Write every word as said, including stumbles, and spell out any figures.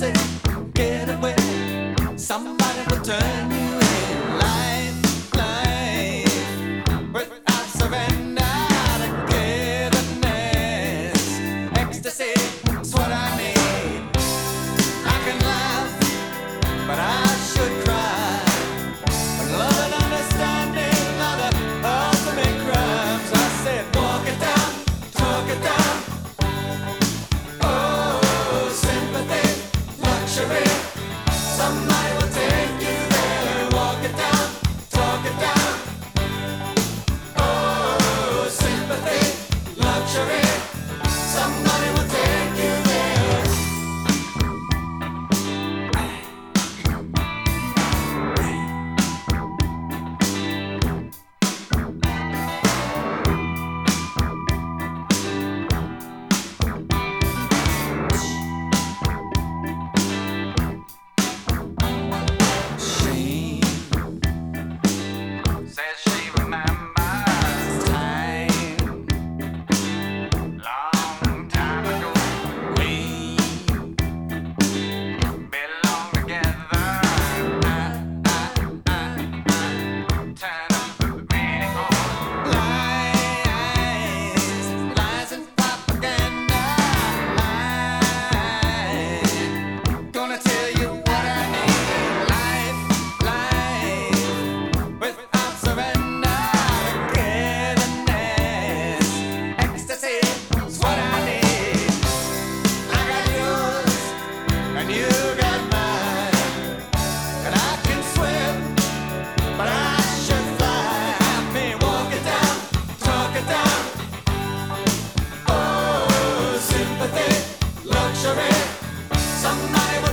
say, get away. Somebody will turn you in. Life, life, without surrender. Togetherness, ecstasy is what I need. I can laugh, but I should cry. When love and understanding are the ultimate crimes, I said, walk it down, talk it down. Oh, sympathy, luxury. Somebody will take you there. Walk it down, talk it down. Oh, sympathy, luxury. Somebody will take you there. She says she remembers time, long time ago. We belong together. I, I, I, I, turn up the radio. Lies, lies and propaganda. I'm gonna tell you what I need. Life, life, without surrender. Togetherness, ecstasy is what I need. I got yours, and you got mine. And I can swim, but I should fly. I may walk it down, talk it down. Oh, sympathy, luxury. Somebody will